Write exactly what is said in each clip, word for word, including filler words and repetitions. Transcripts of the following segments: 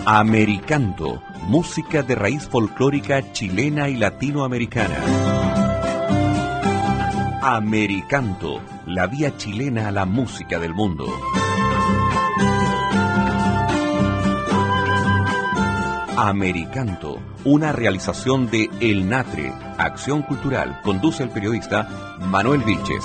Americanto, música de raíz folclórica chilena y latinoamericana. Americanto, la vía chilena a la música del mundo. Americanto, una realización de El Natre, Acción Cultural, conduce el periodista Manuel Vilches.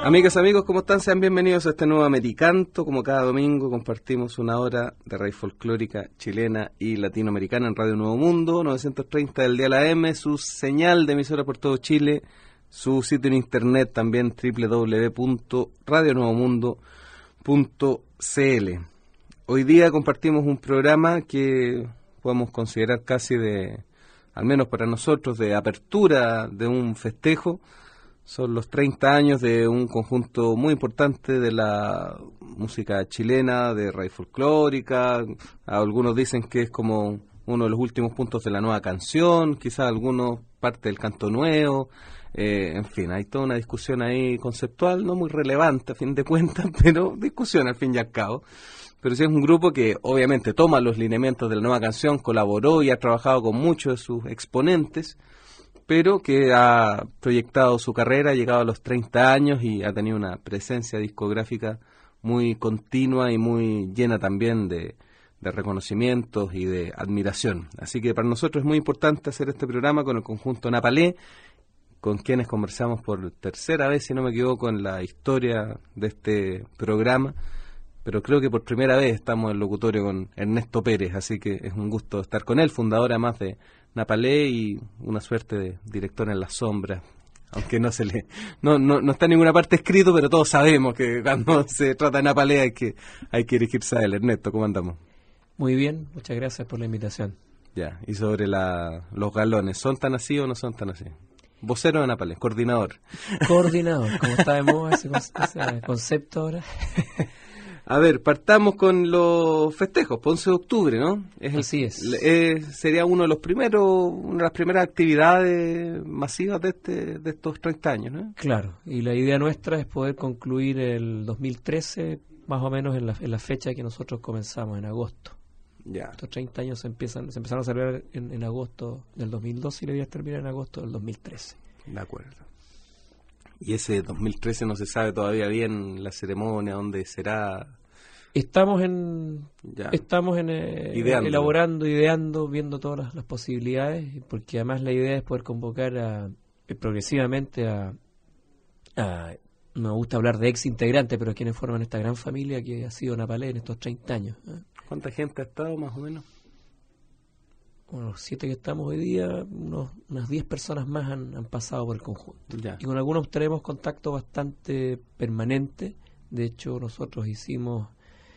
Amigas, amigos, ¿cómo están? Sean bienvenidos a este nuevo Americanto. Como cada domingo compartimos una hora de raíz folclórica chilena y latinoamericana en Radio Nuevo Mundo, novecientos treinta del día a la M, su señal de emisora por todo Chile, su sitio en internet también doble u doble u doble u punto radio nuevo mundo punto c l. Hoy día compartimos un programa que podemos considerar casi de, al menos para nosotros, de apertura de un festejo. Son los treinta años de un conjunto muy importante de la música chilena, de raíz folclórica. Algunos dicen que es como uno de los últimos puntos de la nueva canción, quizás algunos parte del canto nuevo. Eh, en fin, hay toda una discusión ahí conceptual, no muy relevante a fin de cuentas, pero discusión al fin y al cabo. Pero sí es un grupo que obviamente toma los lineamientos de la nueva canción, colaboró y ha trabajado con muchos de sus exponentes, pero que ha proyectado su carrera, ha llegado a los treinta años y ha tenido una presencia discográfica muy continua y muy llena también de, de reconocimientos y de admiración. Así que para nosotros es muy importante hacer este programa con el conjunto Napalé, con quienes conversamos por tercera vez, si no me equivoco, en la historia de este programa, pero creo que por primera vez estamos en el locutorio con Ernesto Pérez, así que es un gusto estar con él, fundador además de Napalé y una suerte de director en las sombras, aunque no se le no, no, no está en ninguna parte escrito, pero todos sabemos que cuando se trata de Napalé hay que hay que dirigirse a él. Ernesto, ¿cómo andamos? Muy bien, muchas gracias por la invitación. Ya, y sobre la, los galones, ¿son tan así o no son tan así? Vocero de Napalé, coordinador. Coordinador, como está de moda ese, ese concepto ahora. A ver, partamos con los festejos, once de octubre, ¿no? Es el, Así es. es. Sería uno de los primeros, una de las primeras actividades masivas de este de estos treinta años, ¿no? Claro, y la idea nuestra es poder concluir el dos mil trece, más o menos en la, en la fecha que nosotros comenzamos, en agosto. Ya. Estos treinta años se empiezan se empezaron a celebrar en, en agosto del dos mil doce y la idea es terminar en agosto del dos mil trece. De acuerdo. Y ese dos mil trece no se sabe todavía bien la ceremonia, dónde será. Estamos en Ya. estamos en eh, elaborando, ideando, viendo todas las, las posibilidades, porque además la idea es poder convocar a, eh, progresivamente a, a, no me gusta hablar de ex integrantes, pero a quienes forman esta gran familia que ha sido Napalé en estos treinta años. ¿eh? ¿Cuánta gente ha estado más o menos? Bueno, los siete que estamos hoy día, unos, unas diez personas más han, han pasado por el conjunto. Ya. Y con algunos tenemos contacto bastante permanente. De hecho, nosotros hicimos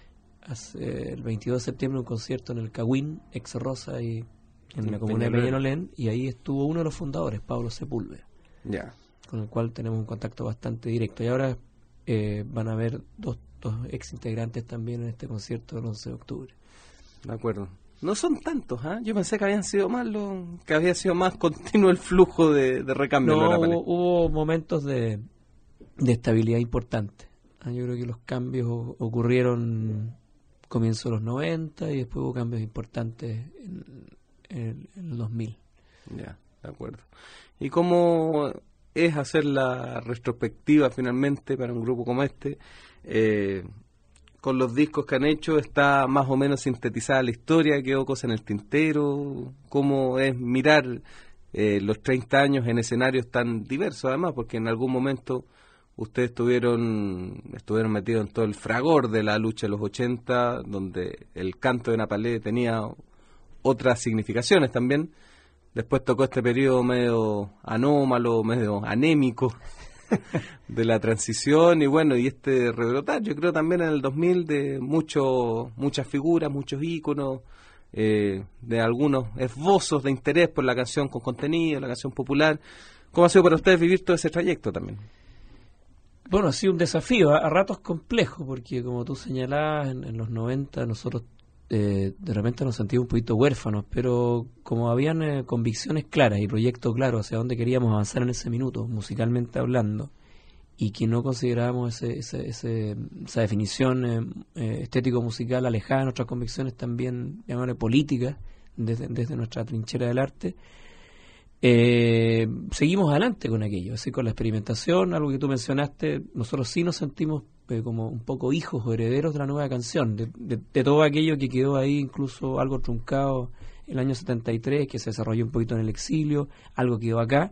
hace el veintidós de septiembre un concierto en el Cagüín, ex Rosa, y en Sí, la comuna de Peñalolén. Peñalolén, y ahí estuvo uno de los fundadores, Pablo Sepúlveda, Ya. con el cual tenemos un contacto bastante directo. Y ahora eh, van a haber dos, dos ex integrantes también en este concierto del once de octubre. De acuerdo. No son tantos, ¿ah? ¿eh? Yo pensé que habían sido más lo, que había sido más continuo el flujo de, de recambio. No, en la Napalé. hubo, hubo momentos de, de estabilidad importante. Ah, Yo creo que los cambios o- ocurrieron comienzo de los noventa y después hubo cambios importantes en, en, en el dos mil. Ya, de acuerdo. ¿Y cómo es hacer la retrospectiva finalmente para un grupo como este? Eh, con los discos que han hecho, ¿está más o menos sintetizada la historia? ¿Quedó cosa en el tintero? ¿Cómo es mirar eh, los treinta años en escenarios tan diversos además? Porque en algún momento ustedes estuvieron, estuvieron metidos en todo el fragor de la lucha de los ochenta, donde el canto de Napalé tenía otras significaciones también. Después tocó este periodo medio anómalo, medio anémico de la transición y bueno, y este rebrotar, yo creo también en el dos mil de mucho, muchas figuras, muchos íconos, eh, de algunos esbozos de interés por la canción con contenido, la canción popular. ¿Cómo ha sido para ustedes vivir todo ese trayecto también? Bueno, ha sido un desafío, a, a ratos complejo, porque como tú señalabas, en, en los noventa nosotros eh, de repente nos sentíamos un poquito huérfanos, pero como habían eh, convicciones claras y proyectos claros hacia dónde queríamos avanzar en ese minuto, musicalmente hablando, y que no considerábamos ese, ese, ese, esa definición eh, eh, estético-musical alejada de nuestras convicciones también, llamarle políticas, desde, desde nuestra trinchera del arte, eh, seguimos adelante con aquello, así con la experimentación, algo que tú mencionaste, nosotros sí nos sentimos eh, como un poco hijos o herederos de la nueva canción, de, de, de todo aquello que quedó ahí, incluso algo truncado en el año setenta y tres, que se desarrolló un poquito en el exilio, algo quedó acá,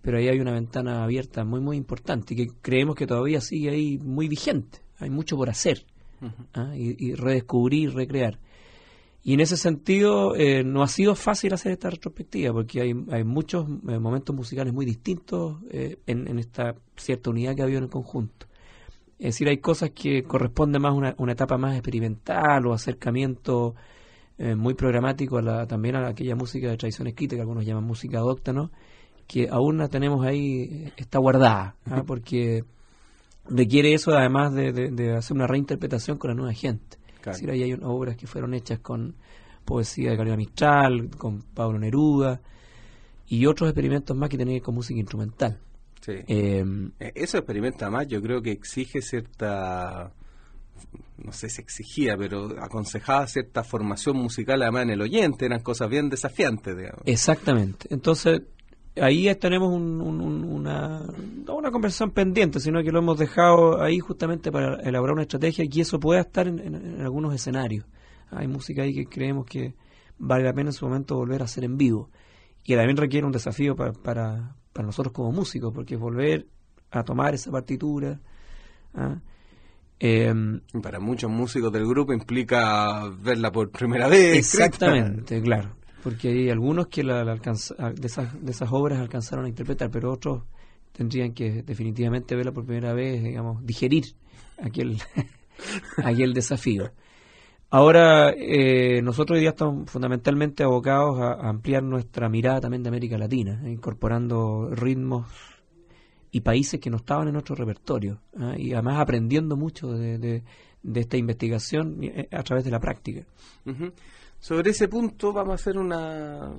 pero ahí hay una ventana abierta muy, muy importante y que creemos que todavía sigue ahí muy vigente. Hay mucho por hacer, uh-huh. ¿ah? y, y redescubrir, recrear. Y en ese sentido eh, no ha sido fácil hacer esta retrospectiva porque hay, hay muchos eh, momentos musicales muy distintos eh, en, en esta cierta unidad que ha habido en el conjunto. Es decir, hay cosas que corresponden más a una, una etapa más experimental o acercamiento eh, muy programático a la, también a aquella música de tradición escrita que algunos llaman música docta, ¿no? Que aún la tenemos ahí, está guardada, ¿ah? Porque requiere eso además de, de, de hacer una reinterpretación con la nueva gente. Claro. Es decir, ahí hay unas obras que fueron hechas con poesía de Carolina Mistral, con Pablo Neruda y otros experimentos más que tienen que ver con música instrumental. Sí. Eh, Eso experimenta más, yo creo que exige cierta, no sé si exigía, pero aconsejaba cierta formación musical además en el oyente, eran cosas bien desafiantes, digamos. Exactamente, entonces ahí tenemos un, un, una, no una conversación pendiente, sino que lo hemos dejado ahí justamente para elaborar una estrategia y eso pueda estar en, en, en algunos escenarios. Hay música ahí que creemos que vale la pena en su momento volver a hacer en vivo y también requiere un desafío para, para para nosotros como músicos, porque es volver a tomar esa partitura. ¿ah? Eh, para muchos músicos del grupo implica verla por primera vez. Exactamente, claro, porque hay algunos que la, la alcanza, de, esas, de esas obras alcanzaron a interpretar, pero otros tendrían que definitivamente verla por primera vez, digamos, digerir aquel, aquel desafío. Ahora, eh, nosotros hoy día estamos fundamentalmente abocados a, a ampliar nuestra mirada también de América Latina, eh, incorporando ritmos y países que no estaban en nuestro repertorio, ¿eh? Y además aprendiendo mucho de, de, de esta investigación eh, a través de la práctica. Uh-huh. Sobre ese punto vamos a hacer una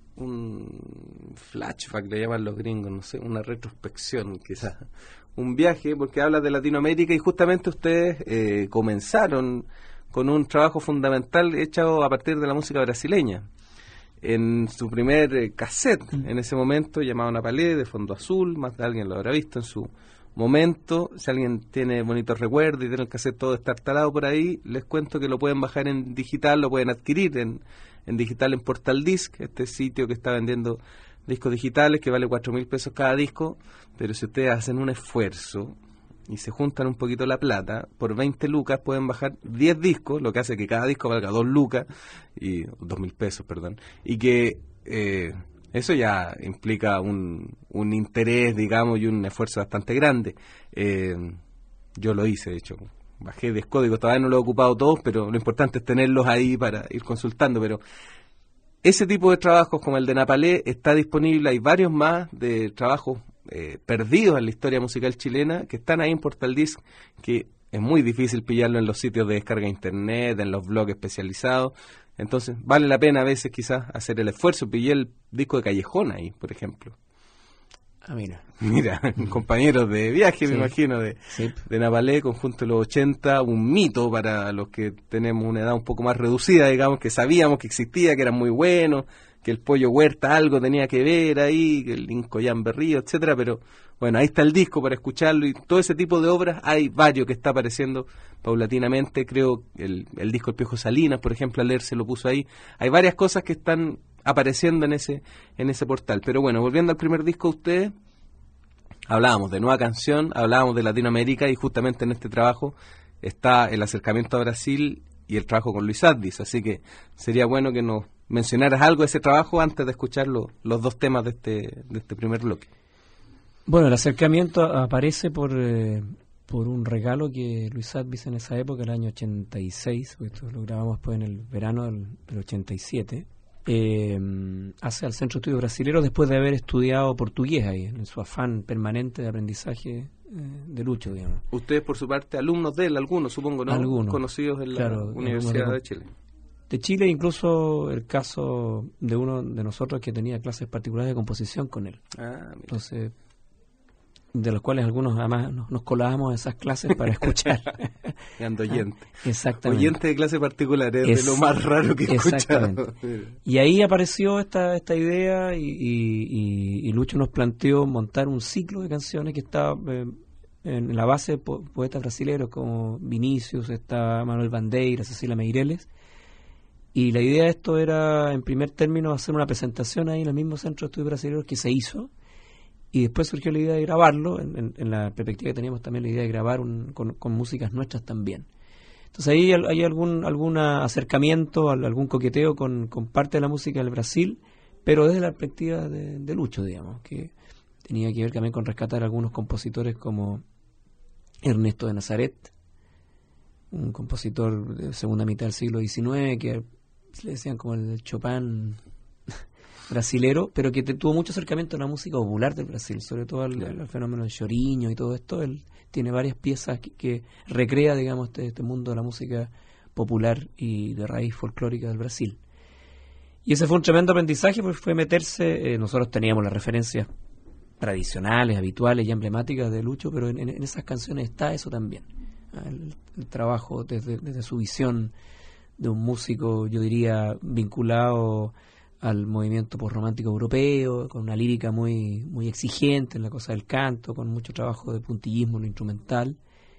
un flashback, le llaman los gringos, no sé, una retrospección quizás, un viaje, porque habla de Latinoamérica y justamente ustedes eh, comenzaron con un trabajo fundamental hecho a partir de la música brasileña. En su primer eh, cassette, en ese momento, llamado Napalé, de fondo azul, más de alguien lo habrá visto en su momento. Si alguien tiene bonitos recuerdos y tiene el cassette todo estartalado por ahí, les cuento que lo pueden bajar en digital, lo pueden adquirir en, en digital en Portal Disc, este sitio que está vendiendo discos digitales, que vale cuatro mil pesos cada disco, pero si ustedes hacen un esfuerzo y se juntan un poquito la plata, por veinte lucas pueden bajar diez discos, lo que hace que cada disco valga dos lucas, y dos mil pesos, perdón, y que eh, eso ya implica un, un interés, digamos, y un esfuerzo bastante grande. Eh, yo lo hice, de hecho, bajé diez códigos, todavía no lo he ocupado todos, pero lo importante es tenerlos ahí para ir consultando, pero ese tipo de trabajos como el de Napalé está disponible, hay varios más de trabajos Eh, perdidos en la historia musical chilena que están ahí en Portal Disc, que es muy difícil pillarlo en los sitios de descarga de internet, en los blogs especializados. Entonces vale la pena a veces quizás hacer el esfuerzo. Pillé el disco de Callejón ahí, por ejemplo. Ah, mira. Mira, compañeros de viaje, sí. Me imagino, de, sí. de Napalé, conjunto de los ochenta, un mito para los que tenemos una edad un poco más reducida, digamos, que sabíamos que existía, que eran muy buenos, que el Pollo Huerta algo tenía que ver ahí, que el Lincoln Berrío, etcétera, pero bueno, ahí está el disco para escucharlo y todo ese tipo de obras, hay varios que está apareciendo paulatinamente, creo el, el disco El Piojo Salinas, por ejemplo, a leer se lo puso ahí, hay varias cosas que están apareciendo en ese en ese portal, pero bueno, volviendo al primer disco de ustedes, hablábamos de nueva canción, hablábamos de Latinoamérica y justamente en este trabajo está el acercamiento a Brasil y el trabajo con Luis Addis, así que sería bueno que nos mencionaras algo de ese trabajo antes de escuchar lo, los dos temas de este de este primer bloque. Bueno, el acercamiento aparece por eh, por un regalo que Luis Addis en esa época, el año ochenta y seis, esto lo grabamos pues en el verano del, del ochenta y siete, eh, hace al Centro de Estudios Brasileros después de haber estudiado portugués ahí, en su afán permanente de aprendizaje eh, de Lucho, digamos. Ustedes, por su parte, alumnos de él, algunos, supongo, ¿no? Algunos. Conocidos en la claro, Universidad de, de Chile. De Chile, incluso el caso de uno de nosotros que tenía clases particulares de composición con él. Ah, mira. Entonces, de los cuales algunos además nos, nos colábamos a esas clases para escuchar. Ando oyente. Ah, exactamente. Oyente de clase particular, es, es de lo más raro que he escuchado. Y ahí apareció esta esta idea y, y, y, y Lucho nos planteó montar un ciclo de canciones que estaba eh, en la base de po poetas brasileños como Vinicius, está Manuel Bandeira, Cecilia Meireles. Y la idea de esto era, en primer término, hacer una presentación ahí en el mismo Centro de Estudios Brasileños que se hizo y después surgió la idea de grabarlo, en, en, en la perspectiva que teníamos también la idea de grabar un, con, con músicas nuestras también. Entonces ahí hay algún algún acercamiento, algún coqueteo con, con parte de la música del Brasil, pero desde la perspectiva de, de Lucho, digamos, que tenía que ver también con rescatar algunos compositores como Ernesto de Nazaret, un compositor de segunda mitad del siglo diecinueve, que le decían como el Chopin brasilero, pero que te, tuvo mucho acercamiento a la música popular del Brasil, sobre todo al, al fenómeno del chorinho y todo esto. Él tiene varias piezas que, que recrea, digamos, este, este mundo de la música popular y de raíz folclórica del Brasil. Y ese fue un tremendo aprendizaje, porque fue meterse, eh, nosotros teníamos las referencias tradicionales, habituales y emblemáticas de Lucho, pero en, en, en esas canciones está eso también, el, el trabajo desde, desde su visión de un músico, yo diría, vinculado al movimiento posromántico europeo, con una lírica muy muy exigente en la cosa del canto, con mucho trabajo de puntillismo en lo instrumental,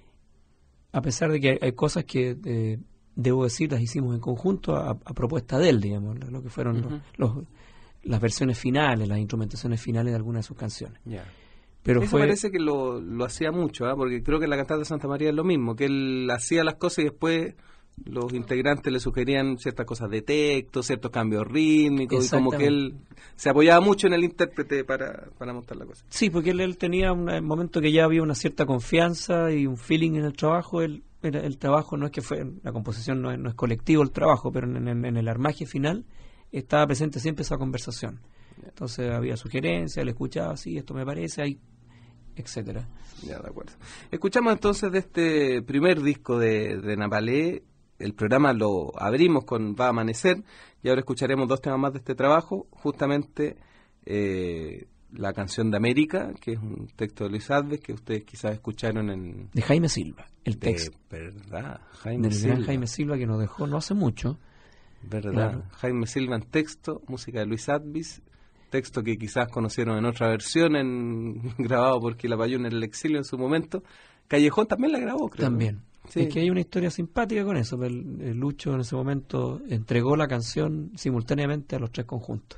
a pesar de que hay, hay cosas que, eh, debo decir, las hicimos en conjunto a, a propuesta de él, digamos, lo que fueron uh-huh. los, los, las versiones finales, las instrumentaciones finales de algunas de sus canciones. Yeah. Pero Eso fue... parece que lo, lo hacía mucho, ¿eh? Porque creo que en la cantata de Santa María es lo mismo, que él hacía las cosas y después los integrantes le sugerían ciertas cosas de texto, ciertos cambios rítmicos, y como que él se apoyaba mucho en el intérprete para, para montar la cosa. Sí, porque él, él tenía un momento que ya había una cierta confianza y un feeling en el trabajo. Él, era, el trabajo no es que fue, la composición no es, no es colectivo el trabajo, pero en, en, en el armaje final estaba presente siempre esa conversación. Entonces había sugerencias, él escuchaba, sí, esto me parece, ahí, etcétera. Ya, de acuerdo. Escuchamos entonces de este primer disco de, de Napalé. El programa lo abrimos con Va a Amanecer y ahora escucharemos dos temas más de este trabajo, justamente eh, la canción de América, que es un texto de Luis Alves que ustedes quizás escucharon en... De Jaime Silva, el de, texto. ¿Verdad? Jaime Del Silva. gran Jaime Silva, que nos dejó no hace mucho. ¿Verdad? Claro. Jaime Silva en texto, música de Luis Alves, texto que quizás conocieron en otra versión, en, grabado por Quilapayún en el exilio en su momento. Callejón también la grabó, creo. También. Sí. Es que hay una historia simpática con eso. El, el Lucho en ese momento entregó la canción simultáneamente a los tres conjuntos.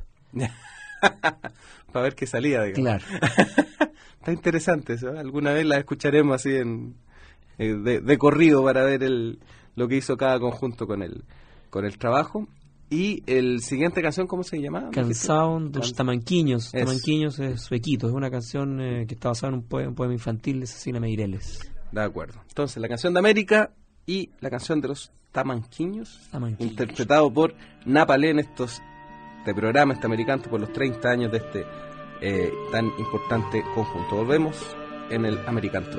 Para ver qué salía, digamos. Claro. Está interesante eso, ¿eh? Alguna vez la escucharemos así en eh, de, de corrido para ver el, lo que hizo cada conjunto con el, con el trabajo. Y el siguiente canción, ¿cómo se llamaba? Canção dos Can... Tamanquinhos. Es. Tamanquinhos es suequito. Es una canción eh, que está basada en un poema, un poema infantil de Cecilia Meireles. De acuerdo. Entonces, la canción de América y la canción de los Tamanquinhos, Tamanquinhos. interpretado por Napalé en estos este programa, este americano, por los treinta años de este eh, tan importante conjunto. Volvemos en el Americanto.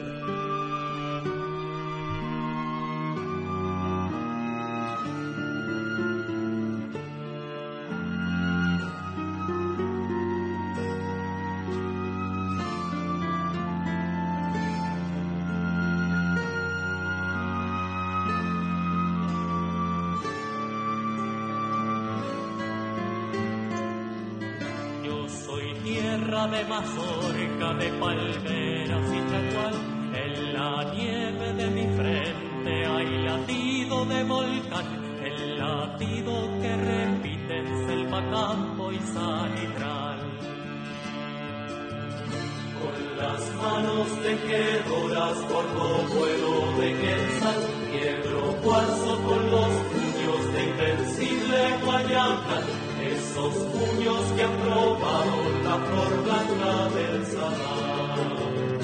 De mazorca, de palmeras y chacual, en la nieve de mi frente hay latido de volcán, el latido que repite en selva, campo y salitral. Con las manos tejedoras corto vuelo de quetzal, quiebro cuarzo con los puños de invencible guayacán, esos puños que han probado la flor blanca del salar.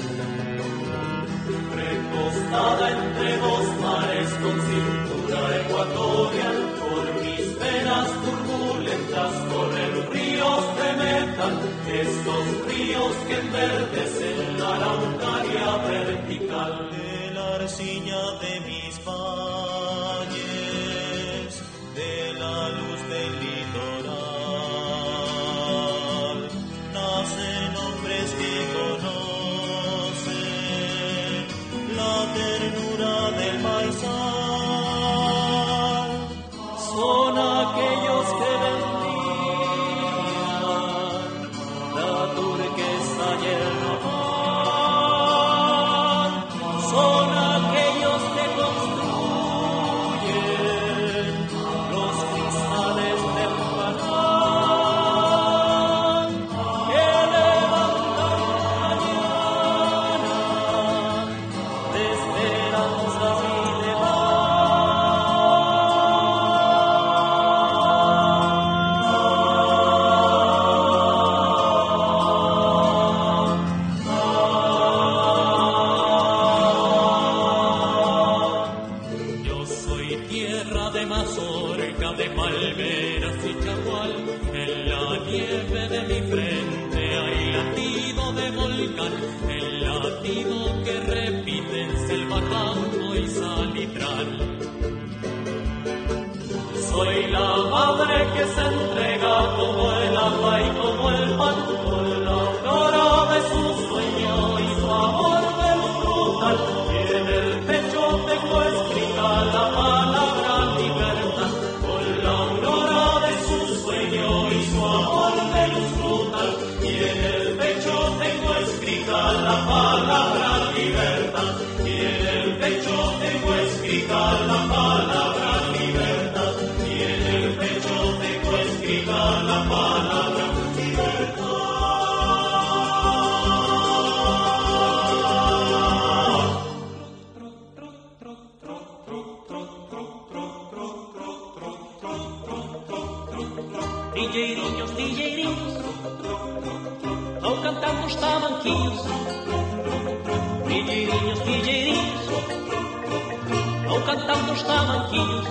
Recostada entre dos mares con cintura ecuatorial, por mis venas turbulentas corren ríos de metal, estos ríos que enverdecen la araucaria vertical. De la arcilla de mis valles, de la luz del litoral, nacen hombres que conocen la ternura del maizal. Son aquellos que vendían la turquesa y el nopal. Son aquellos que construyen de mazorca, de palmeras y chagual. En la nieve de mi frente hay latido de volcán, el latido que repiten selva, campo y salitral. Soy la madre que se entrega como el agua y como el pan, con la aurora de su sueño y su amor de luz brutal. Y en el pecho tengo escrita la palabra libertad, con la aurora de su sueño y su amor de luz brutal. Y en el pecho tengo escrita la palabra libertad, y en el pecho tengo escrita la palabra libertad, y en el pecho tengo escrita la palabra libertad. Ligeirinhos, ligeirinhos, vão cantando os tamanquinhos. Ligeirinhos, ligeirinhos, vão cantando os tamanquinhos.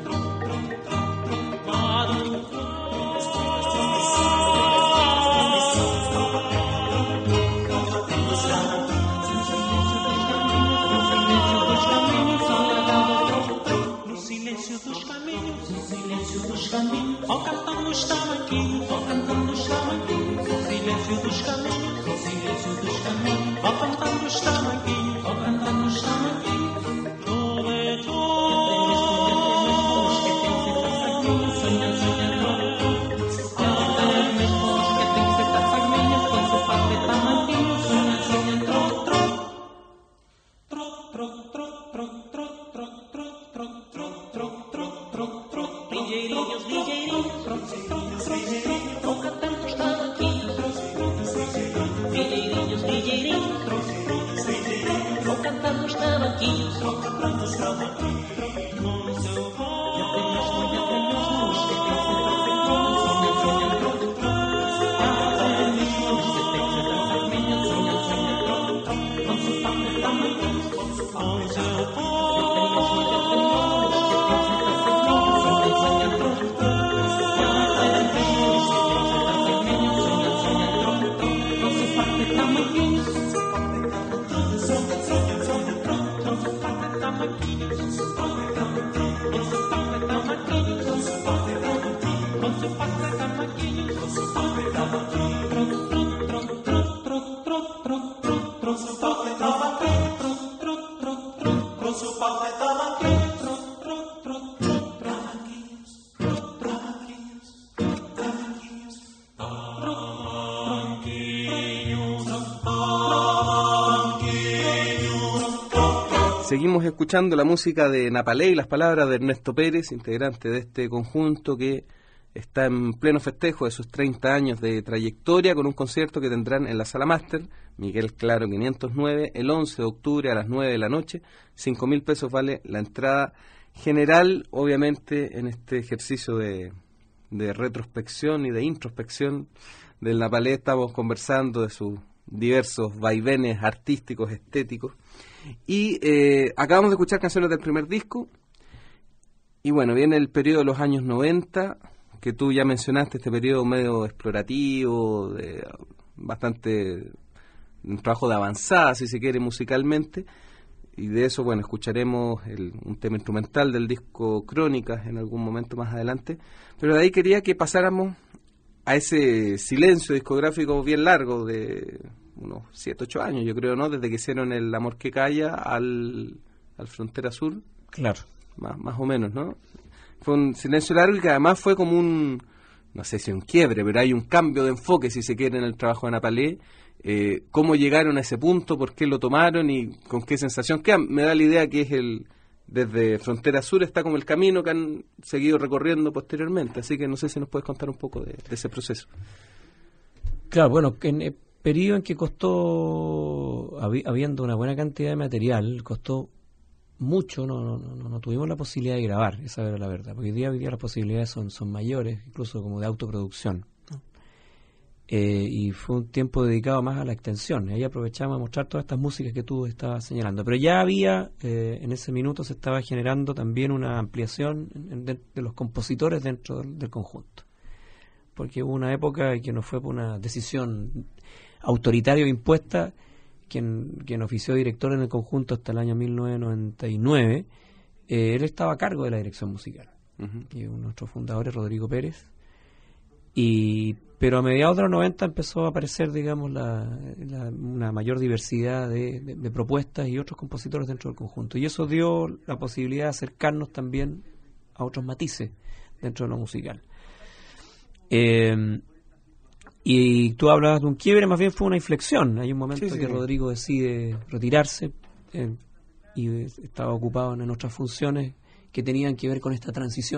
No silêncio dos caminhos, no silêncio dos caminhos, vão cantando os tamanquinhos, vão cantando os tamanquinhos. No silêncio dos caminhos, no silêncio dos caminhos, vão cantando os tamanquinhos, vão cantando os tamanquinhos. Chove, ligeirinhos, ligeirinhos, vão cantando os tamanquinhos. Ligeirinhos, ligeirinhos, vão cantando os tamanquinhos. Com seu Seguimos escuchando la música de Napalé y las palabras de Ernesto Pérez, integrante de este conjunto que está en pleno festejo de sus treinta años de trayectoria, con un concierto que tendrán en la Sala Máster, Miguel Claro quinientos nueve, el once de octubre a las nueve de la noche. Cinco mil pesos vale la entrada general. Obviamente, en este ejercicio de, de retrospección y de introspección del Napalé estamos conversando de sus diversos vaivenes artísticos, estéticos. Y eh, acabamos de escuchar canciones del primer disco. Y bueno, viene el periodo de los años noventa, que tú ya mencionaste, este periodo medio explorativo, de bastante un trabajo de avanzada, si se quiere, musicalmente. Y de eso, bueno, escucharemos el, un tema instrumental del disco Crónicas en algún momento más adelante. Pero de ahí quería que pasáramos a ese silencio discográfico bien largo de unos siete, ocho años, yo creo, ¿no? Desde que hicieron El Amor que Calla al, al Frontera Sur. Claro. Más, más o menos, ¿no? Fue un silencio largo y que además fue como un, no sé si un quiebre, pero hay un cambio de enfoque, si se quiere, en el trabajo de Napalé. Eh, ¿Cómo llegaron a ese punto? ¿Por qué lo tomaron? ¿Y con qué sensación queda? Me da la idea que es el... Desde Frontera Sur está como el camino que han seguido recorriendo posteriormente. Así que no sé si nos puedes contar un poco de, de ese proceso. Claro, bueno, que en el periodo en que costó, habi, habiendo una buena cantidad de material, costó mucho, no, no, no, no tuvimos la posibilidad de grabar, esa era la verdad, porque hoy día, hoy día las posibilidades son, son mayores, incluso como de autoproducción, ¿no? Eh, y fue un tiempo dedicado más a la extensión. Ahí aprovechamos a mostrar todas estas músicas que tú estabas señalando. Pero ya había, eh, en ese minuto se estaba generando también una ampliación en, de, de los compositores dentro del, del conjunto. Porque hubo una época que no fue por una decisión autoritaria o impuesta, quien, quien ofició director en el conjunto hasta el año mil novecientos noventa y nueve, eh, él estaba a cargo de la dirección musical. Uh-huh. Y uno de nuestros fundadores, Rodrigo Pérez. Y pero a mediados de los noventa empezó a aparecer, digamos, la, la, una mayor diversidad de, de, de propuestas y otros compositores dentro del conjunto. Y eso dio la posibilidad de acercarnos también a otros matices dentro de lo musical. Eh, y tú hablabas de un quiebre, más bien fue una inflexión. Hay un momento sí, sí, que sí. Rodrigo decide retirarse eh, y estaba ocupado en otras funciones que tenían que ver con esta transición.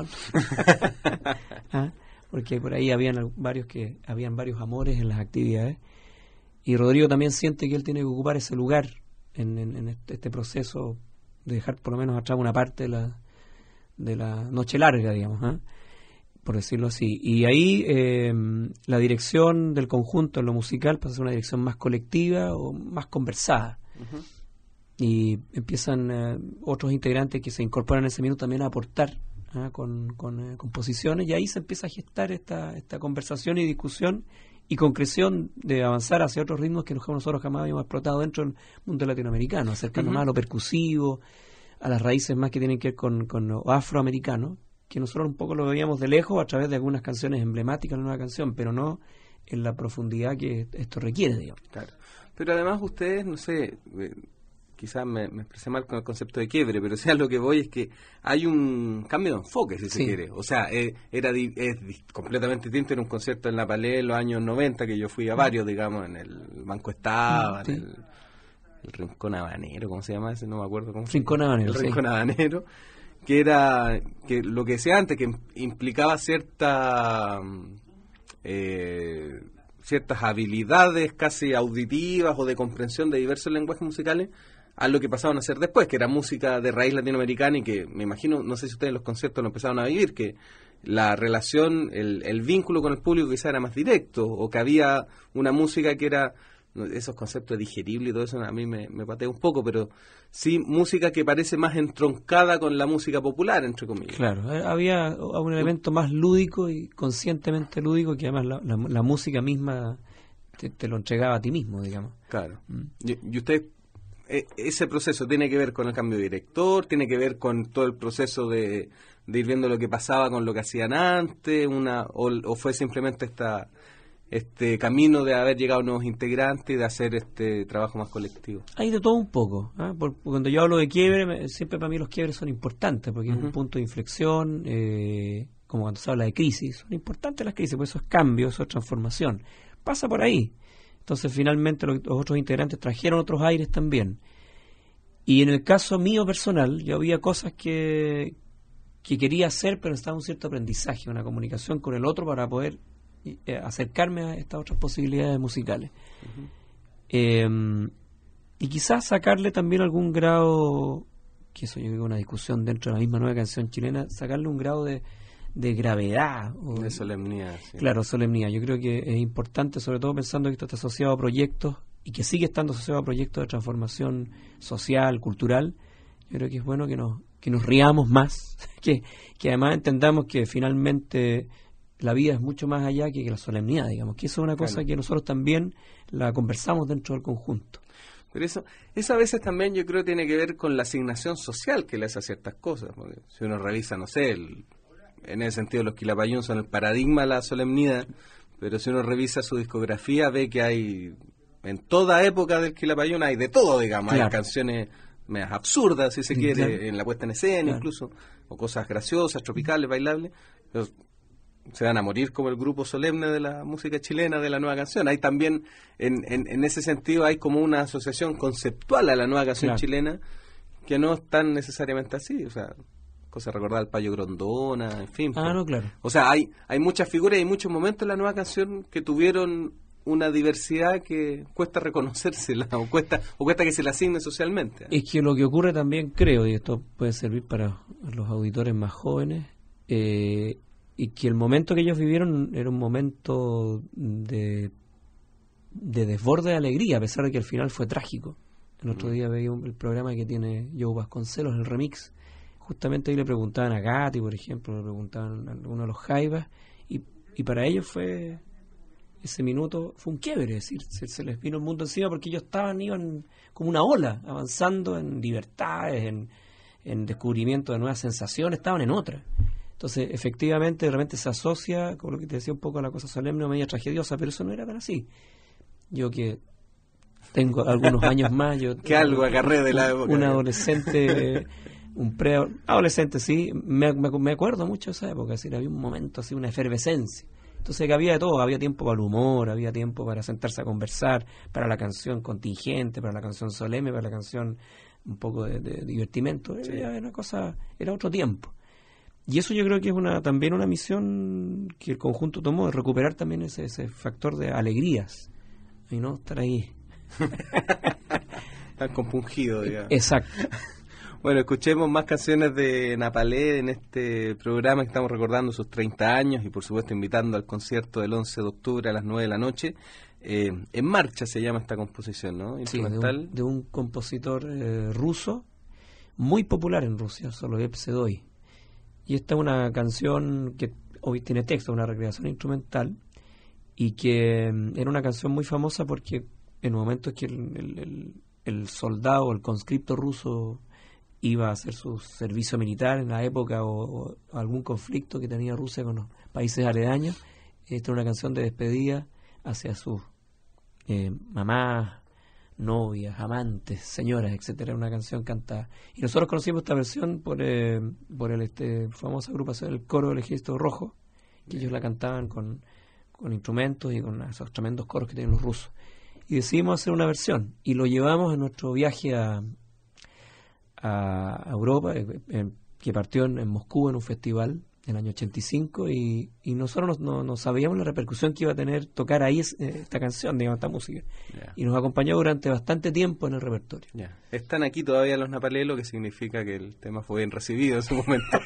¿Ah? Porque por ahí habían varios que habían varios amores en las actividades, y Rodrigo también siente que él tiene que ocupar ese lugar en, en, en este, este proceso de dejar por lo menos atrás una parte de la de la noche larga, digamos, ¿eh? Por decirlo así. Y ahí eh, la dirección del conjunto en lo musical pasa a ser una dirección más colectiva o más conversada. Uh-huh. Y empiezan eh, otros integrantes que se incorporan en ese minuto también a aportar ¿Ah? con, con eh, composiciones, y ahí se empieza a gestar esta, esta conversación y discusión y concreción de avanzar hacia otros ritmos que nosotros jamás habíamos explotado dentro del mundo latinoamericano, acercando uh-huh. más a lo percusivo, a las raíces más que tienen que ver con, con lo afroamericano, que nosotros un poco lo veíamos de lejos a través de algunas canciones emblemáticas de la nueva canción, pero no en la profundidad que esto requiere, digamos. Claro. Pero además ustedes, no sé, eh, quizás me, me expresé mal con el concepto de quiebre, pero o sea, lo que voy es que hay un cambio de enfoque, si sí. se quiere. O sea, eh, era di, es di, completamente distinto. Era un concierto en La Palais en los años noventa, que yo fui a varios, digamos, en el Banco Estaba, sí. en el, el Rincón Habanero, ¿cómo se llama ese? No me acuerdo cómo se Rincón llama. Habanero, El sí. Rincón Habanero, que era que lo que decía antes, que implicaba cierta... Eh, ciertas habilidades casi auditivas o de comprensión de diversos lenguajes musicales, a lo que pasaban a hacer después, que era música de raíz latinoamericana, y que me imagino, no sé si ustedes los conciertos lo empezaron a vivir, que la relación, el, el vínculo con el público quizá era más directo, o que había una música que era, esos conceptos de digerible y todo eso a mí me, me patea un poco, pero sí música que parece más entroncada con la música popular, entre comillas. Claro, había un elemento más lúdico y conscientemente lúdico, que además la, la, la música misma te, te lo entregaba a ti mismo, digamos. Claro. Mm. Y, y usted, ese proceso tiene que ver con el cambio de director, tiene que ver con todo el proceso de, de ir viendo lo que pasaba con lo que hacían antes, una o, o fue simplemente esta este camino de haber llegado nuevos integrantes y de hacer este trabajo más colectivo. Hay de todo un poco, ¿eh? Por, cuando yo hablo de quiebre, me, siempre para mí los quiebres son importantes, porque uh-huh. es un punto de inflexión, eh, como cuando se habla de crisis, son importantes las crisis, porque eso es cambio, eso es transformación, pasa por ahí. Entonces finalmente los, los otros integrantes trajeron otros aires también, y en el caso mío personal, yo había cosas que, que quería hacer, pero necesitaba un cierto aprendizaje, una comunicación con el otro para poder acercarme a estas otras posibilidades musicales. Uh-huh. eh, y quizás sacarle también algún grado, que eso yo creo que es una discusión dentro de la misma nueva canción chilena, sacarle un grado de, de gravedad o de solemnidad, sí. Claro, solemnidad. Yo creo que es importante, sobre todo pensando que esto está asociado a proyectos y que sigue estando asociado a proyectos de transformación social, cultural. Yo creo que es bueno que nos, que nos riamos más, que, que además entendamos que finalmente la vida es mucho más allá que, que la solemnidad, digamos, que eso es una cosa claro. que nosotros también la conversamos dentro del conjunto. Pero eso, eso a veces también yo creo tiene que ver con la asignación social que le hace a ciertas cosas, porque si uno revisa, no sé, el, en ese sentido los Quilapayún son el paradigma de la solemnidad, pero si uno revisa su discografía ve que hay, en toda época del Quilapayún hay de todo, digamos, claro. hay canciones más absurdas, si se quiere, claro. en la puesta en escena claro. incluso, o cosas graciosas, tropicales, bailables, pero se van a morir como el grupo solemne de la música chilena de la nueva canción. Hay también, en, en, en ese sentido, hay como una asociación conceptual a la nueva canción claro. chilena que no es tan necesariamente así, o sea, cosa recordar al Payo Grondona, en fin. Ah, pues. no, claro. O sea, hay, hay muchas figuras y muchos momentos en la nueva canción que tuvieron una diversidad que cuesta reconocérsela o cuesta, o cuesta que se la asigne socialmente. ¿eh? Es que lo que ocurre también, creo, y esto puede servir para los auditores más jóvenes, eh, y que el momento que ellos vivieron era un momento de, de desborde de alegría, a pesar de que al final fue trágico. El otro día veía un, el programa que tiene Joe Vasconcelos, el remix. Justamente ahí le preguntaban a Gatti, por ejemplo, le preguntaban a alguno de los Jaivas, y, y para ellos fue ese minuto, fue un quiebre, es decir, se, se les vino el mundo encima porque ellos estaban, iban como una ola, avanzando en libertades, en, en descubrimiento de nuevas sensaciones, estaban en otra. Entonces, efectivamente, de repente se asocia con lo que te decía un poco la cosa solemne o media tragediosa, pero eso no era tan así. Yo que tengo algunos años más, yo que algo agarré de la época. Un adolescente, un pre-adolescente, sí, me, me, me acuerdo mucho de esa época, es decir, había un momento así, una efervescencia. Entonces que había de todo, había tiempo para el humor, había tiempo para sentarse a conversar, para la canción contingente, para la canción solemne, para la canción un poco de, de divertimento, sí. Era una cosa, era otro tiempo. Y eso yo creo que es una también una misión que el conjunto tomó, de recuperar también ese, ese factor de alegrías, y no estar ahí tan compungido, digamos. Exacto. Bueno, escuchemos más canciones de Napalé en este programa que estamos recordando sus treinta años y por supuesto invitando al concierto del once de octubre a las nueve de la noche. Eh, En Marcha se llama esta composición, ¿no? Instrumental. Sí, de un, de un compositor eh, ruso muy popular en Rusia, Soloviev Sedoy. Y esta es una canción que hoy tiene texto, una recreación instrumental, y que eh, era una canción muy famosa porque en un momento es que el, el, el, el soldado, el conscripto ruso iba a hacer su servicio militar en la época o, o algún conflicto que tenía Rusia con los países aledaños. Esta es una canción de despedida hacia sus eh, mamás, novias, amantes, señoras, etcétera. Una canción cantada. Y nosotros conocimos esta versión por eh, por el este famosa agrupación, el Coro del Ejército Rojo, que ellos la cantaban con, con instrumentos y con esos tremendos coros que tienen los rusos. Y decidimos hacer una versión y lo llevamos en nuestro viaje a a Europa, eh, eh, que partió en, en Moscú en un festival en el año ochenta y cinco y, y nosotros no, no, no sabíamos la repercusión que iba a tener tocar ahí es, eh, esta canción, digamos, esta música. Yeah. Y nos acompañó durante bastante tiempo en el repertorio. Yeah. Están aquí todavía los Napalé, lo que significa que el tema fue bien recibido en su momento.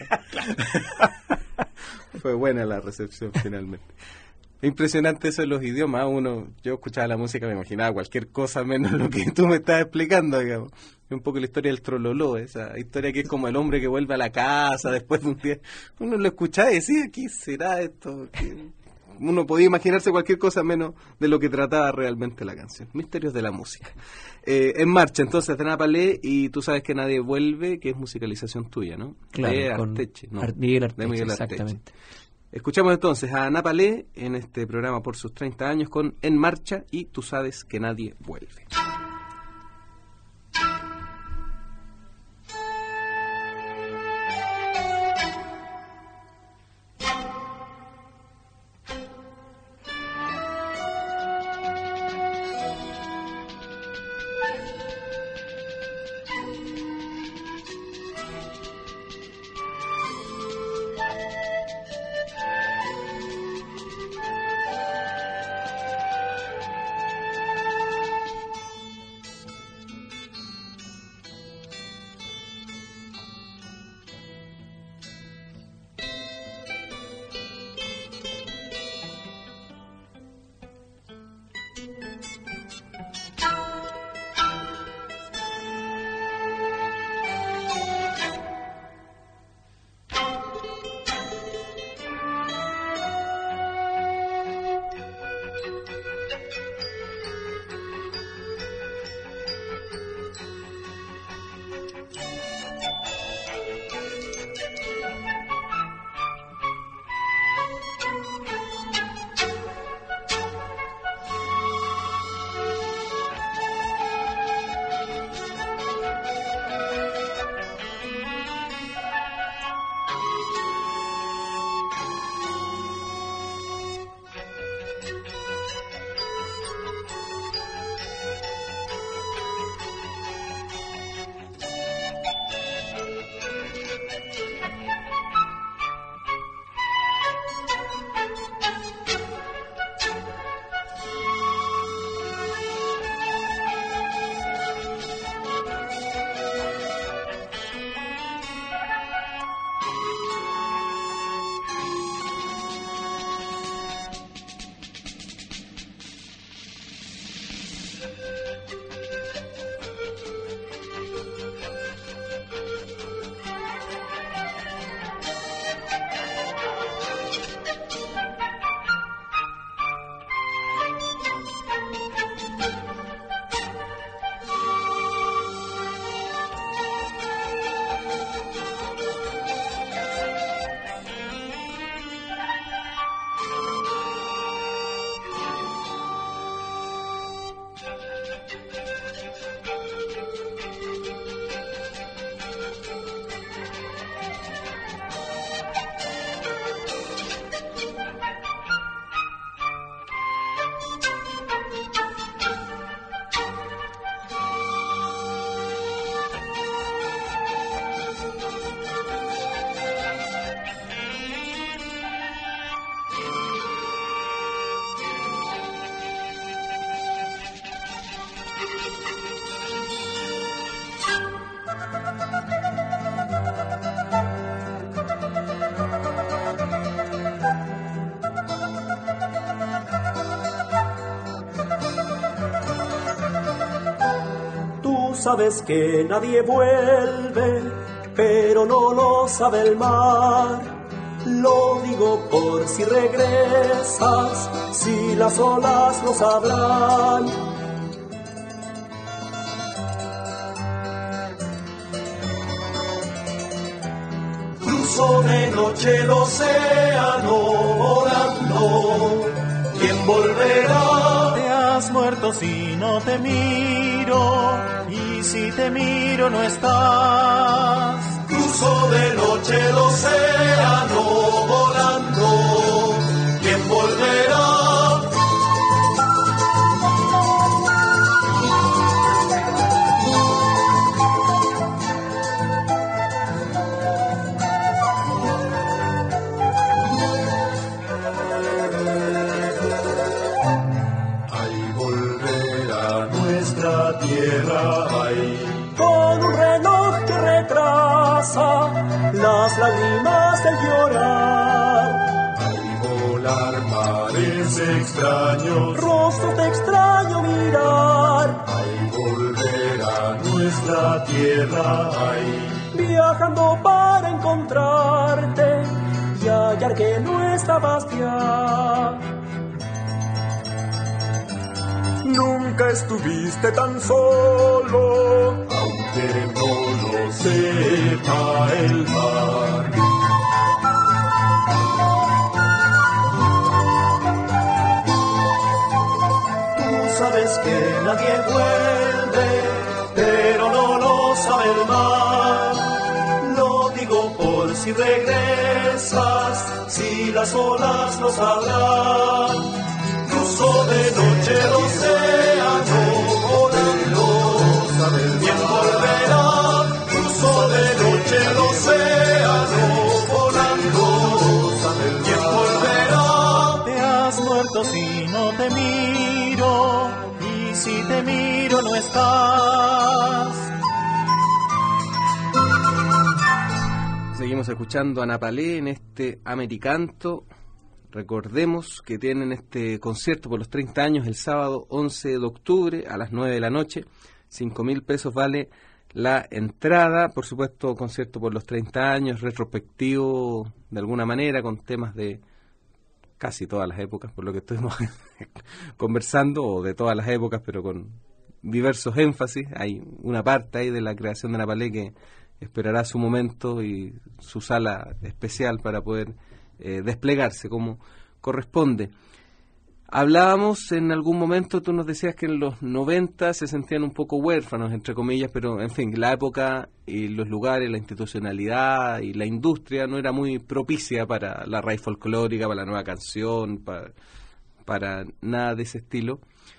Fue buena la recepción finalmente. Impresionante eso de los idiomas. Uno, yo escuchaba la música, me imaginaba cualquier cosa menos lo que tú me estás explicando, digamos. Un poco la historia del trololó, esa historia que es como el hombre que vuelve a la casa después de un día. Uno lo escuchaba y decía, ¿qué será esto? ¿Qué? Uno podía imaginarse cualquier cosa menos de lo que trataba realmente la canción. Misterios de la música. Eh, En Marcha, entonces, de Napalé, y tú sabes que nadie vuelve, que es musicalización tuya, ¿no? Claro, de con Arteche, ¿no? Miguel Arteche, de Miguel exactamente. Arteche. Escuchamos entonces a Napalé en este programa por sus treinta años con En Marcha y Tú sabes que nadie vuelve. sabes que nadie vuelve, pero no lo sabe el mar. Lo digo por si regresas, si las olas lo sabrán. Cruzo de noche el océano volando, ¿quién volverá? Te has muerto si no te miro, y si te miro no estás. Cruzo de noche el océano volando, ¿quién volverá? Ahí volverá nuestra tierra, ahí. Con un reloj que retrasa las lágrimas del llorar. Ahí volar mares extraños, Rostros de extraño mirar, ahí volverá nuestra tierra, ahí. viajando para encontrarte y hallar que no estabas ya. Nunca estuviste tan solo, aunque no lo sepa el mar. tú sabes que nadie vuelve, pero no lo sabe el mar. Lo digo por si regresas, si las olas lo sabrán. Cruzo de noche el océano volando, ¿quién volverá? Cruzo de noche el océano volando, ¿quién volverá? Te has muerto si no te miro, y si te miro no estás. Seguimos escuchando a Napalé en este Americanto. Recordemos que tienen este concierto por los treinta años el sábado once de octubre a las nueve de la noche. cinco mil pesos vale la entrada. Por supuesto, concierto por los treinta años, retrospectivo de alguna manera, con temas de casi todas las épocas, por lo que estuvimos conversando, o de todas las épocas, pero con diversos énfasis. Hay una parte ahí de la creación de Napalé que esperará su momento y su sala especial para poder Eh, desplegarse como corresponde. Hablábamos en algún momento, tú nos decías que en los noventa se sentían un poco huérfanos, entre comillas, pero en fin, la época y los lugares, la institucionalidad y la industria no era muy propicia para la raíz folclórica, para la nueva canción, para, para nada de ese estilo.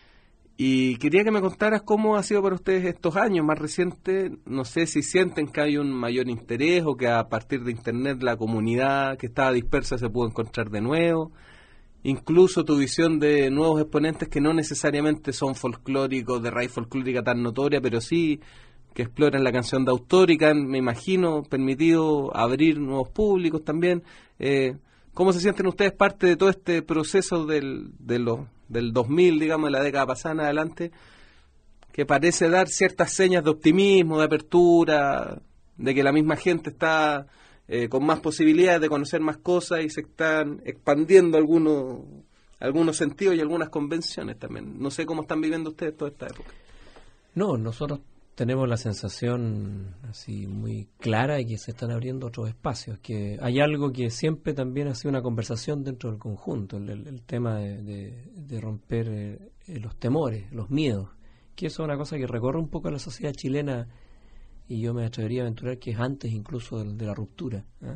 Y quería que me contaras cómo ha sido para ustedes estos años más recientes. No sé si sienten que hay un mayor interés o que a partir de Internet la comunidad que estaba dispersa se pudo encontrar de nuevo. Incluso tu visión de nuevos exponentes que no necesariamente son folclóricos, de raíz folclórica tan notoria, pero sí que exploran la canción de autor y que han, me imagino, permitido abrir nuevos públicos también. Eh, ¿Cómo se sienten ustedes parte de todo este proceso del, de los... del dos mil, digamos, de la década pasada en adelante, que parece dar ciertas señas de optimismo, de apertura, de que la misma gente está eh, con más posibilidades de conocer más cosas y se están expandiendo algunos algunos sentidos y algunas convenciones también? No sé cómo están viviendo ustedes toda esta época. No, nosotros tenemos la sensación así muy clara de que se están abriendo otros espacios, que hay algo que siempre también ha sido una conversación dentro del conjunto, el, el, el tema de, de, de romper eh, los temores, los miedos, que eso es una cosa que recorre un poco a la sociedad chilena, y yo me atrevería a aventurar que es antes incluso de, de la ruptura, ¿eh?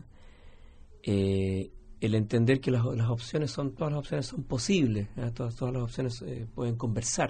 Eh, el entender que las, las opciones son, todas las opciones son posibles, ¿eh? todas, todas las opciones eh, pueden conversar.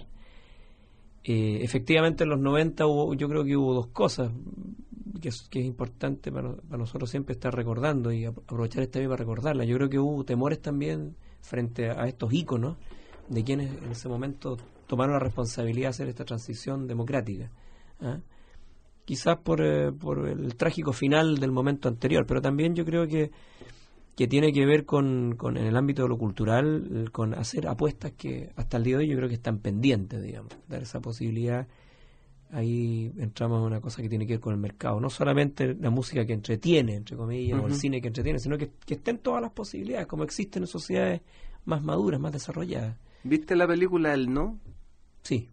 Eh, efectivamente en los noventa hubo, yo creo que hubo dos cosas que es, que es importante para, para nosotros siempre estar recordando y aprovechar esta vez para recordarla. Yo creo que hubo temores también frente a, a estos íconos de quienes en ese momento tomaron la responsabilidad de hacer esta transición democrática, ¿eh? Quizás por, eh, por el trágico final del momento anterior, pero también yo creo que que tiene que ver con, con en el ámbito de lo cultural, con hacer apuestas que hasta el día de hoy yo creo que están pendientes, digamos, dar esa posibilidad ahí entramos en una cosa que tiene que ver con el mercado. No solamente la música que entretiene, entre comillas, uh-huh. o el cine que entretiene, sino que, que estén todas las posibilidades, como existen en sociedades más maduras, más desarrolladas. ¿Viste la película El No? Sí.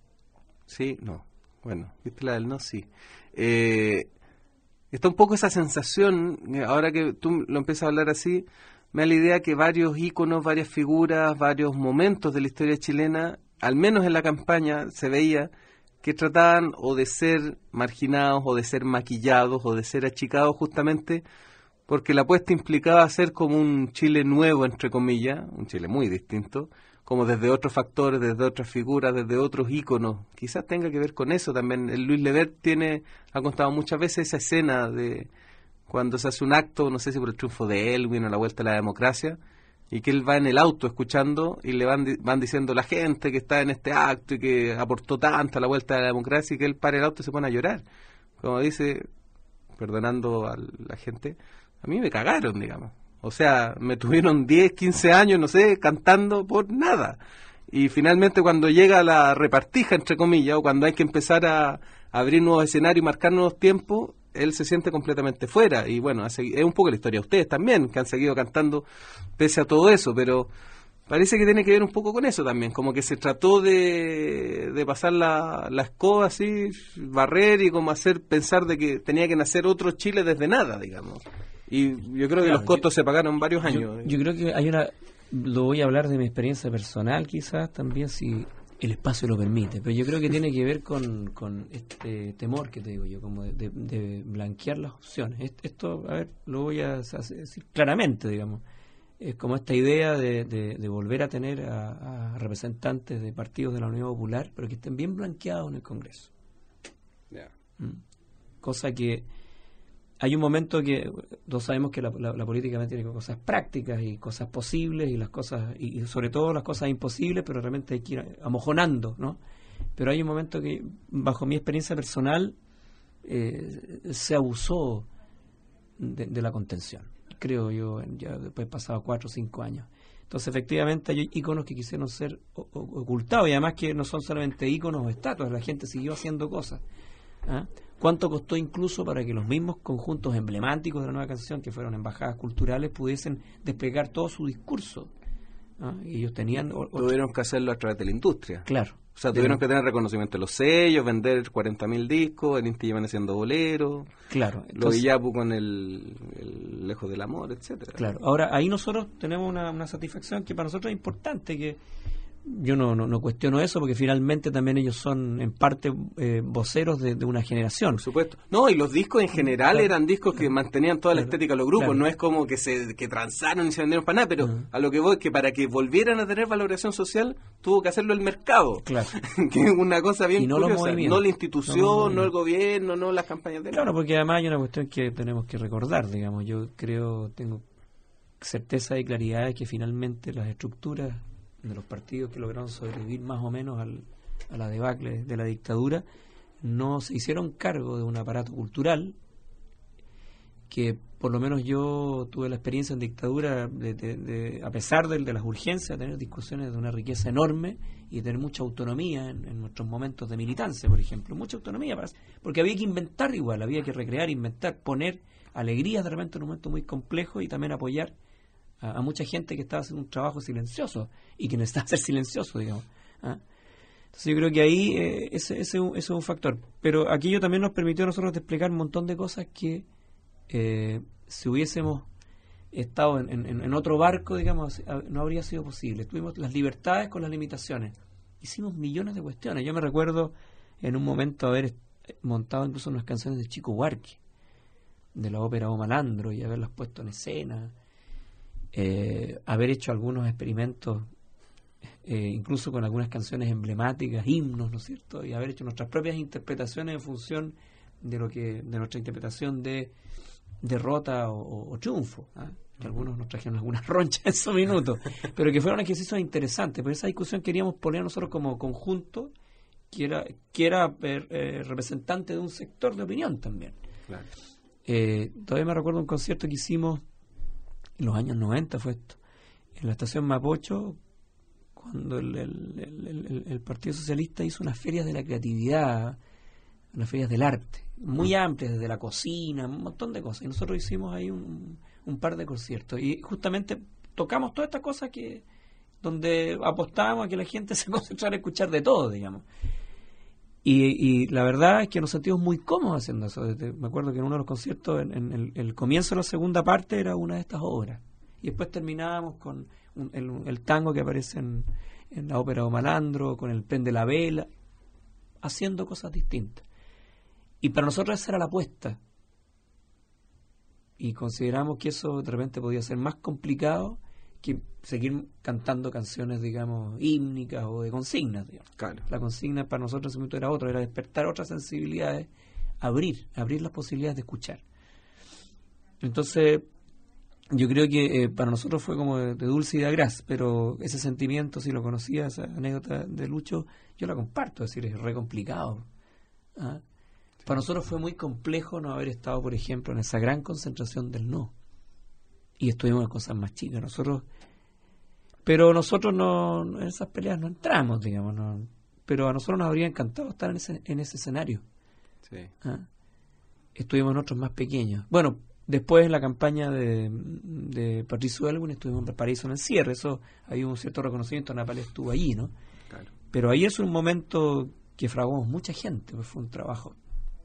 Sí, no. Bueno, ¿viste la del No? Sí. Eh, está un poco esa sensación, ahora que tú lo empiezas a hablar así, me da la idea que varios íconos, varias figuras, varios momentos de la historia chilena, al menos en la campaña, se veía que trataban o de ser marginados, o de ser maquillados, o de ser achicados justamente porque la apuesta implicaba ser como un Chile nuevo, entre comillas, un Chile muy distinto, como desde otros factores, desde otras figuras, desde otros íconos. Quizás tenga que ver con eso también. El Luis Levert tiene, ha contado muchas veces esa escena de cuando se hace un acto, no sé si por el triunfo de Elwin o la vuelta a la democracia, y que él va en el auto escuchando y le van van diciendo la gente que está en este acto y que aportó tanto a la vuelta a la democracia, y que él para el auto y se pone a llorar. Como dice, perdonando a la gente, a mí me cagaron, digamos. O sea, me tuvieron diez, quince años, no sé, cantando por nada. Y finalmente cuando llega la repartija, entre comillas, o cuando hay que empezar a abrir nuevos escenarios y marcar nuevos tiempos, él se siente completamente fuera. Y bueno, es un poco la historia de ustedes también, que han seguido cantando pese a todo eso, pero parece que tiene que ver un poco con eso también, como que se trató de, de pasar la, la escoba así, barrer y como hacer pensar de que tenía que nacer otro Chile desde nada, digamos. Y yo creo que claro, los costos yo, se pagaron varios años. Yo, yo creo que hay una, lo voy a hablar de mi experiencia personal quizás también, si el espacio lo permite, pero yo creo que tiene que ver con, con este temor que te digo yo, como de, de, de blanquear las opciones. Esto, a ver, lo voy a decir claramente, digamos. Es como esta idea de, de, de volver a tener a, a representantes de partidos de la Unidad Popular, pero que estén bien blanqueados en el Congreso. Yeah. Mm. Cosa que hay un momento que todos sabemos que la, la, la política tiene cosas prácticas y cosas posibles y las cosas y, y sobre todo las cosas imposibles, pero realmente hay que ir amojonando, ¿no? Pero hay un momento que, bajo mi experiencia personal, eh, se abusó de, de la contención, creo yo, ya después pasado cuatro o cinco años. Entonces, efectivamente, hay íconos que quisieron ser o, o, ocultados, y además que no son solamente íconos o estatuas, la gente siguió haciendo cosas. ¿Ah? ¿Cuánto costó incluso para que los mismos conjuntos emblemáticos de la nueva canción, que fueron embajadas culturales, pudiesen desplegar todo su discurso? ¿Ah? Y ellos tenían... O, tuvieron que hacerlo a través de la industria. Claro. O sea, tuvieron que tener reconocimiento de los sellos, vender cuarenta mil discos, el Inti llevan haciendo boleros, claro, los Iyapu con el, el Lejos del Amor, etcétera. Claro. Ahora, ahí nosotros tenemos una, una satisfacción que para nosotros es importante, que yo no, no, no cuestiono eso, porque finalmente también ellos son en parte eh, voceros de, de una generación. Por supuesto. No, y los discos en general claro, eran discos que mantenían toda claro, la estética de los grupos, claro. No es como que se que transaron y se vendieron para nada, pero uh-huh. a lo que voy es que para que volvieran a tener valoración social tuvo que hacerlo el mercado. Claro. Que es una cosa bien y no curiosa. No la institución, no, no, no el gobierno, no las campañas de Claro, nada. Porque además hay una cuestión que tenemos que recordar, digamos, yo creo, tengo certeza y claridad de que finalmente las estructuras de los partidos que lograron sobrevivir más o menos al, a la debacle de la dictadura, no se hicieron cargo de un aparato cultural que por lo menos yo tuve la experiencia en dictadura de, de, de, a pesar de, de las urgencias, de tener discusiones de una riqueza enorme y de tener mucha autonomía en, en nuestros momentos de militancia, por ejemplo, mucha autonomía, para, porque había que inventar igual, había que recrear, inventar, poner alegrías de repente en un momento muy complejo y también apoyar a mucha gente que estaba haciendo un trabajo silencioso y que necesitaba ser silencioso, digamos. ¿Ah? Entonces yo creo que ahí eh, ese, ese, ese es un factor. Pero aquello también nos permitió a nosotros desplegar un montón de cosas que eh, si hubiésemos estado en, en, en otro barco, digamos, no habría sido posible. Tuvimos las libertades con las limitaciones. Hicimos millones de cuestiones. Yo me recuerdo en un momento haber montado incluso unas canciones de Chico Huarque, de la ópera O Malandro, y haberlas puesto en escena. Eh, haber hecho algunos experimentos eh, incluso con algunas canciones emblemáticas, himnos, ¿no es cierto? Y haber hecho nuestras propias interpretaciones en función de lo que de nuestra interpretación de derrota o, o, o triunfo, ¿eh? Que algunos nos trajeron algunas ronchas en su minuto, pero que fueron ejercicios interesantes. Pero esa discusión queríamos poner nosotros como conjunto, que era, que era eh, eh, representante de un sector de opinión también. Claro. Eh, todavía me recuerdo un concierto que hicimos en los años noventa, fue esto, en la estación Mapocho, cuando el, el, el, el, el Partido Socialista hizo unas ferias de la creatividad unas ferias del arte, muy amplias, desde la cocina, un montón de cosas. Y nosotros hicimos ahí un, un par de conciertos. Y justamente tocamos todas estas cosas que donde apostábamos a que la gente se concentrara a escuchar de todo, digamos. Y, y la verdad es que nos sentimos muy cómodos haciendo eso. Desde, me acuerdo que en uno de los conciertos, en, en el, el comienzo de la segunda parte era una de estas obras. Y después terminábamos con un, el, el tango que aparece en, en la ópera O Malandro, con el Prende la Vela, haciendo cosas distintas. Y para nosotros esa era la apuesta. Y consideramos que eso de repente podía ser más complicado que seguir cantando canciones, digamos, hímnicas o de consignas, digamos. Claro. La consigna para nosotros en ese momento era otra, era despertar otras sensibilidades, abrir, abrir las posibilidades de escuchar. Entonces, yo creo que eh, para nosotros fue como de, de dulce y de agraz, pero ese sentimiento, si lo conocía, esa anécdota de Lucho, yo la comparto, es decir, es re complicado. ¿Ah? Sí. Para nosotros fue muy complejo no haber estado, por ejemplo, en esa gran concentración del no. Y estuvimos en cosas más chicas. Nosotros, pero nosotros no, en esas peleas no entramos, digamos, no, pero a nosotros nos habría encantado estar en ese, en ese escenario. Sí. ¿Ah? Estuvimos en otros más pequeños. Bueno, después en la campaña de, de Patricio Elwin estuvimos en Valparaíso en el cierre, eso hay un cierto reconocimiento, Napal estuvo allí, ¿no? Claro. Pero ahí es un momento que fraguamos mucha gente, pues fue un trabajo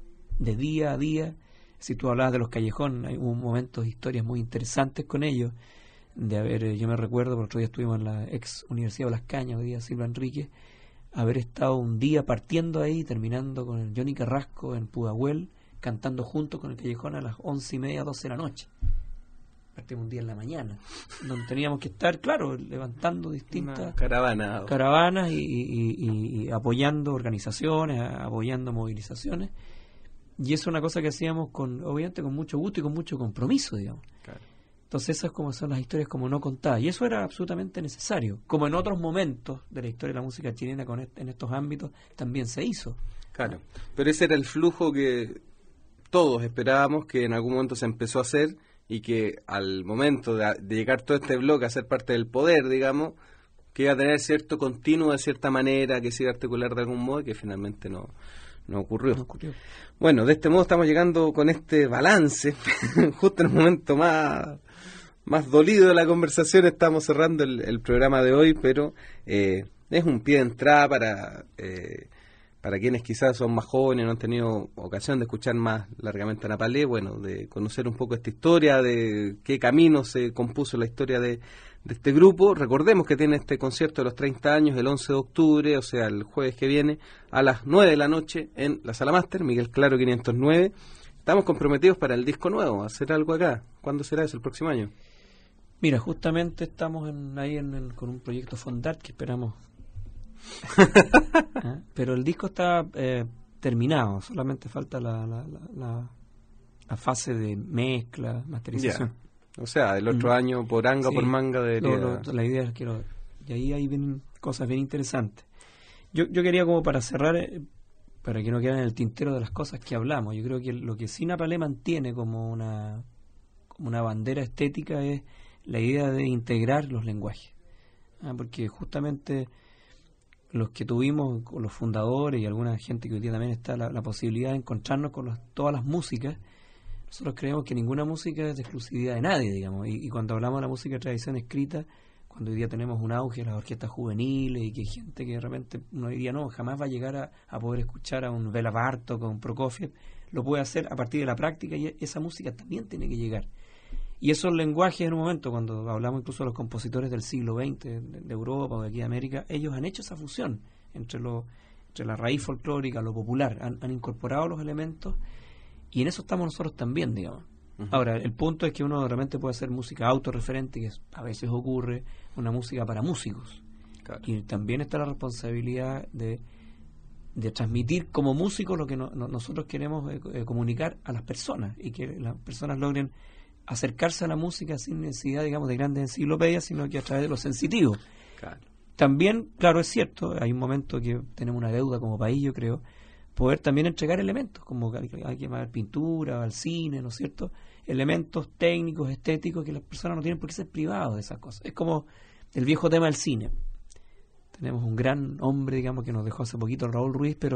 de día a día. Si tú hablabas de los Callejón, hay un momentos, historias muy interesantes con ellos, de haber, yo me recuerdo, por otro día estuvimos en la ex Universidad de Las Cañas, hoy día Silva Enríquez, haber estado un día partiendo ahí, terminando con el Johnny Carrasco en Pudahuel, cantando junto con el Callejón a las once y media, doce de la noche. Partimos un día en la mañana, donde teníamos que estar, claro, levantando distintas caravanas caravanas y, y, y, y apoyando organizaciones, apoyando movilizaciones. Y eso es una cosa que hacíamos con, obviamente, con mucho gusto y con mucho compromiso, digamos. Claro. Entonces esas como son las historias como no contadas. Y eso era absolutamente necesario. Como en otros momentos de la historia de la música chilena con est- en estos ámbitos también se hizo. Claro. Pero ese era el flujo que todos esperábamos que en algún momento se empezó a hacer y que al momento de, de llegar todo este bloque a ser parte del poder, digamos, que iba a tener cierto continuo de cierta manera, que se iba a articular de algún modo y que finalmente no... No ocurrió. no ocurrió. Bueno, de este modo estamos llegando con este balance, justo en el momento más, más dolido de la conversación, estamos cerrando el, el programa de hoy, pero eh, es un pie de entrada para, eh, para quienes quizás son más jóvenes, no han tenido ocasión de escuchar más largamente a Napalé, bueno, de conocer un poco esta historia, de qué camino se compuso la historia de, de este grupo. Recordemos que tiene este concierto de los treinta años el once de octubre, o sea, el jueves que viene, a las nueve de la noche en la Sala Máster, Miguel Claro quinientos nueve. Estamos comprometidos para el disco nuevo, hacer algo acá. ¿Cuándo será eso? ¿El próximo año? Mira, justamente estamos en, ahí en el, con un proyecto Fondart que esperamos. ¿Ah? Pero el disco está eh, terminado, solamente falta la, la, la, la, la fase de mezcla, masterización. Yeah. O sea, el otro mm. año, por anga o sí, por manga, debería... Lo, lo, la idea es que lo, y ahí hay bien, cosas bien interesantes. Yo, yo quería, como para cerrar, eh, para que no queden en el tintero de las cosas que hablamos, yo creo que lo que sí Napalé mantiene como una, como una bandera estética es la idea de integrar los lenguajes. ¿Ah? Porque justamente los que tuvimos, con los fundadores y alguna gente que hoy día también está, la, la posibilidad de encontrarnos con los, todas las músicas. Nosotros creemos que ninguna música es de exclusividad de nadie, digamos, y, y cuando hablamos de la música de tradición escrita, cuando hoy día tenemos un auge de las orquestas juveniles y que hay gente que de repente uno diría no, jamás va a llegar a, a poder escuchar a un Bela Bartók o un Prokofiev, lo puede hacer a partir de la práctica y esa música también tiene que llegar. Y esos lenguajes en un momento, cuando hablamos incluso de los compositores del siglo veinte, de, de Europa o de aquí de América, ellos han hecho esa fusión entre, lo, entre la raíz folclórica, lo popular, han, han incorporado los elementos. Y en eso estamos nosotros también, digamos. Uh-huh. Ahora, el punto es que uno realmente puede hacer música autorreferente, que es, a veces ocurre, una música para músicos. Claro. Y también está la responsabilidad de, de transmitir como músicos lo que no, no, nosotros queremos eh, eh, comunicar a las personas y que las personas logren acercarse a la música sin necesidad, digamos, de grandes enciclopedias, sino que a través de lo sensitivo. Claro. También, claro, es cierto, hay un momento que tenemos una deuda como país, yo creo, poder también entregar elementos, como hay que llamar pintura, al cine, ¿no es cierto? Elementos técnicos, estéticos, que las personas no tienen por qué ser privados de esas cosas. Es como el viejo tema del cine. Tenemos un gran hombre, digamos, que nos dejó hace poquito, Raúl Ruiz, pero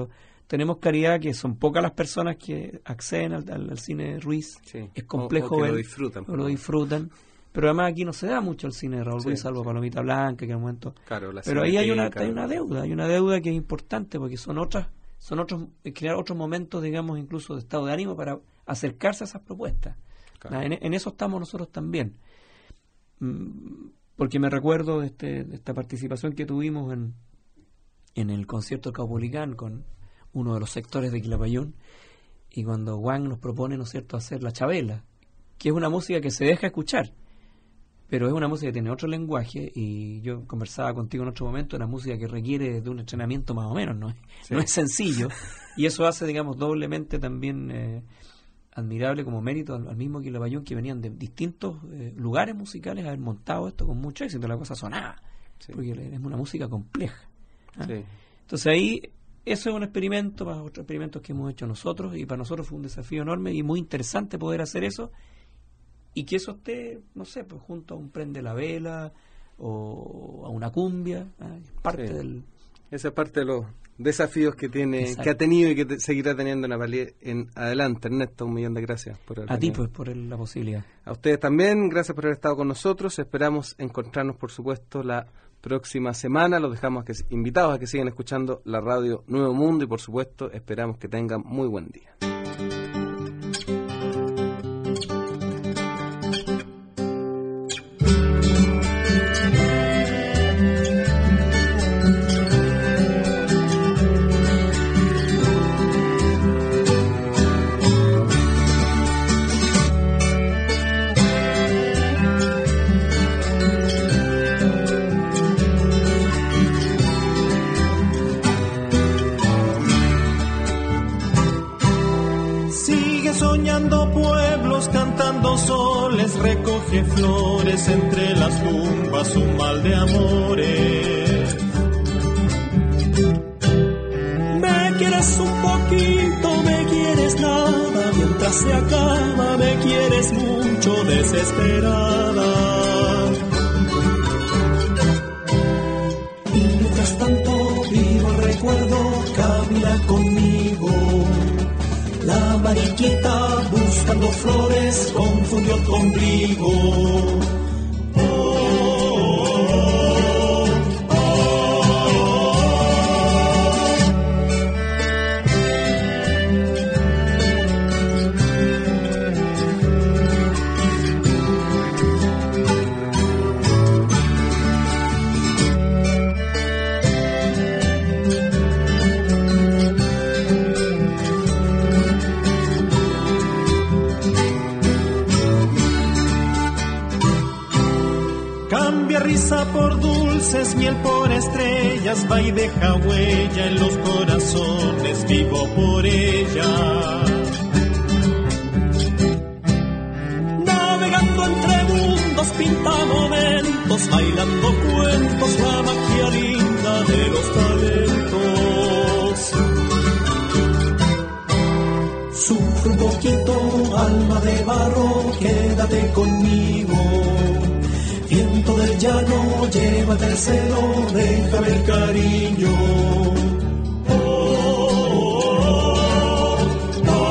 tenemos Caridad, que son pocas las personas que acceden al, al, al cine Ruiz. Sí. Es complejo o, o que ver, lo disfrutan. o lo disfrutan. Pero además aquí no se da mucho el cine de Raúl Sí, Ruiz, salvo sí. Palomita Blanca, que en el momento... Claro, la Pero ahí hay una, Cineteca, hay una deuda, hay una deuda que es importante, porque son otras, son otros, crear otros momentos, digamos, incluso de estado de ánimo para acercarse a esas propuestas. Claro. En, en eso estamos nosotros también. Porque me recuerdo de, este, de esta participación que tuvimos en, en el concierto de Caupolicán con uno de los sectores de Quilapayún, y cuando Juan nos propone, ¿no es cierto?, hacer La Chabela, que es una música que se deja escuchar, pero es una música que tiene otro lenguaje, y yo conversaba contigo en otro momento, una música que requiere de un entrenamiento más o menos, no es, Sí. no es sencillo, y eso hace, digamos, doblemente también eh, admirable como mérito al, al mismo Quilapayún, que venían de distintos eh, lugares musicales a haber montado esto con mucho éxito, la cosa sonaba, Sí. porque es una música compleja. ¿ah? Sí. Entonces ahí, eso es un experimento, más otros experimentos que hemos hecho nosotros, y para nosotros fue un desafío enorme y muy interesante poder hacer eso, y que eso esté, no sé, pues junto a un Prende la Vela o a una cumbia, ¿ah? parte Sí. del... Esa es parte de los desafíos que tiene, Exacto. que ha tenido y que te- seguirá teniendo Napalier en adelante. Ernesto, un millón de gracias por haber A ti, venido. pues, por el- la posibilidad. A ustedes también, gracias por haber estado con nosotros. Esperamos encontrarnos, por supuesto, la próxima semana. Los dejamos a que, invitados a que sigan escuchando la radio Nuevo Mundo, y, por supuesto, esperamos que tengan muy buen día. Sigue soñando pueblos, cantando soles, recoge flores entre las tumbas, un mal de amores. Me quieres un poquito, me quieres nada, mientras se acaba, me quieres mucho, desesperada. Y mientras tanto vivo el recuerdo, camina conmigo. La mariquita buscando flores confundió tu ombligo. Oh, oh, oh, Cambia risa por dulces, miel por estrellas, va y deja huella en los corazones, vivo por ella. Navegando entre mundos, pinta momentos, bailando cuentos, la magia linda de los talentos. Sufre un poquito, alma de barro, quédate conmigo. Viento del llano, llévate el celo, déjame el cariño. Oh, oh, oh, oh.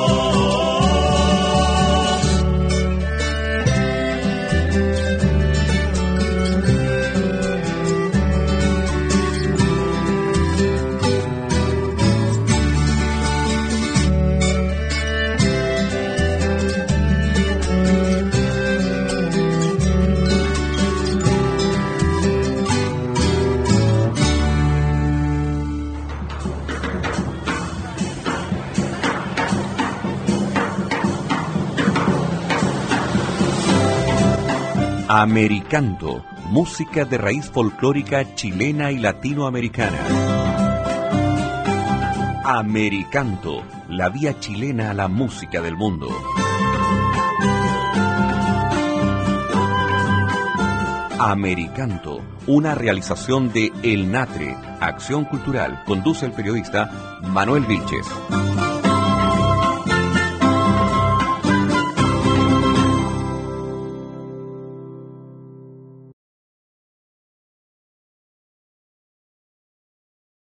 Americanto, música de raíz folclórica chilena y latinoamericana. Americanto, la vía chilena a la música del mundo. Americanto, una realización de El Natre, Acción Cultural, conduce el periodista Manuel Vilches.